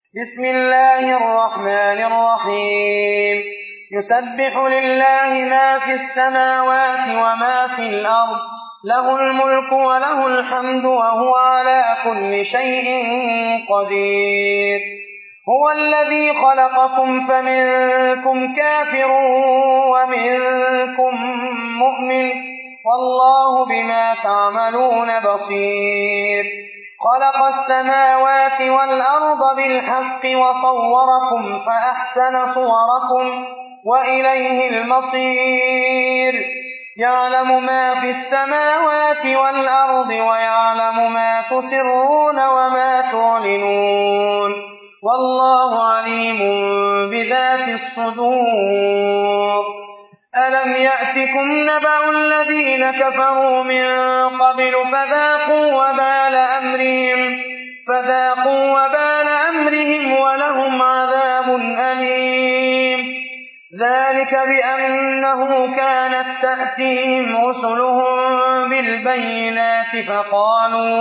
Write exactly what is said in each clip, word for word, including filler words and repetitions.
بسم الله الرحمن الرحيم يسبح لله ما في السماوات وما في الأرض له الملك وله الحمد وهو على كل شيء قدير هو الذي خلقكم فمنكم كافر ومنكم مؤمن والله بما تعملون بصير خلق السماوات والأرض بالحق وصوركم فأحسن صوركم وإليه المصير يعلم ما في السماوات والأرض ويعلم ما تسرون وما تعلنون والله عليم بذات الصدور ألم يأتكم نبأ الذين كفروا من قبل فذاقوا وبال أمرهم فذاقوا وبال أمرهم ولهم عذاب أليم ذلك بأنه كانت تأتيهم رسلهم بالبينات فقالوا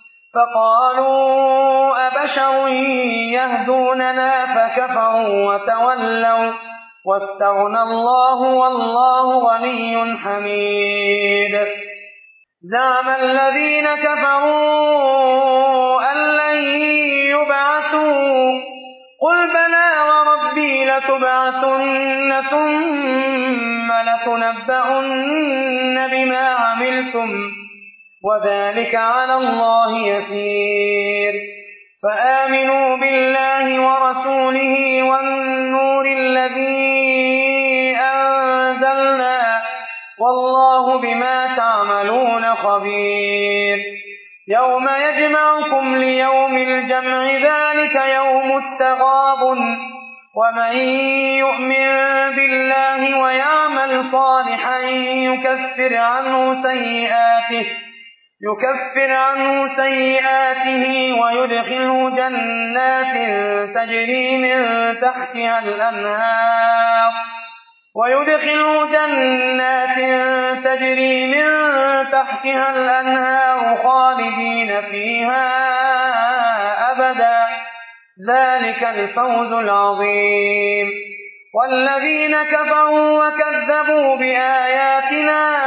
فقالوا أبشر يهدوننا فكفروا وتولوا واستغنى الله والله غني حميد زعم الذين كفروا أن لن يبعثوا قل بلى وربي لتبعثن ثم لتنبؤن بما عملتم وذلك على الله يسير فآمنوا بالله ورسوله والنور الذي أنزلنا والله بما تعملون خبير يوم يجمعكم ليوم الجمع ذلك يوم التغابن ومن يؤمن بالله ويعمل صالحا يكفر عنه سيئاته يكفر عنه سيئاته ويدخله جنات تجري من تحتها الأنهار ويدخله جنات تجري من تحتها الأنهار خالدين فيها أبدا ذلك الفوز العظيم والذين كفروا وكذبوا بآياتنا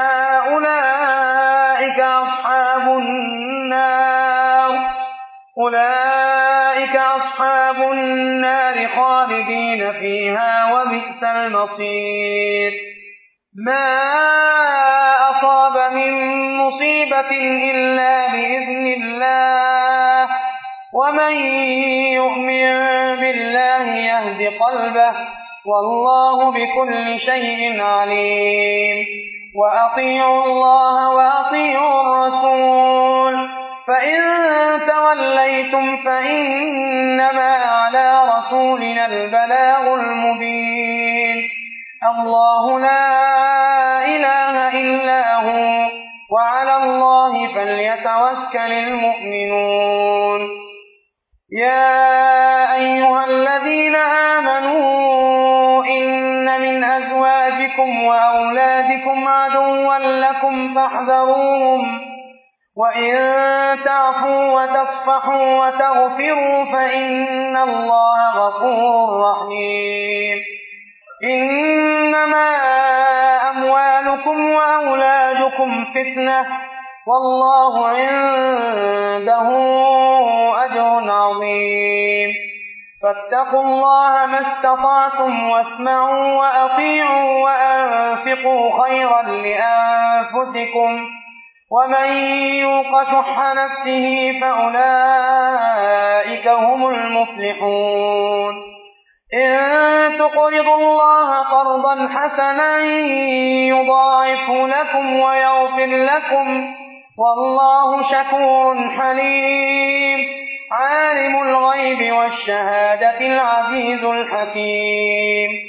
أولئك أصحاب النار أولئك أصحاب النار خالدين فيها وبئس المصير ما أصاب من مصيبة إلا بإذن الله ومن يؤمن بالله يهد قلبه والله بكل شيء عليم وأطيعوا الله وأطيعوا الرسول فإن توليتم فإنما على رسولنا البلاغ المبين الله لا إله إلا هو وعلى الله فليتوكل المؤمنون يا أيها الذين آمنوا إن من أزواجكم وأولادكم عدوا لكم فاحذروهم وإن تعفوا وتصفحوا وتغفروا فإن الله غفور رحيم إنما أموالكم وأولادكم فتنة والله عنده أجر عظيم فاتقوا الله ما استطعتم واسمعوا وأطيعوا وأنفقوا خيرا لأنفسكم ومن يوق شح نفسه فأولئك هم المفلحون إن تقرضوا الله قرضا حسنا يضاعف لكم ويغفر لكم والله شكور حليم عالم الغيب والشهادة العزيز الحكيم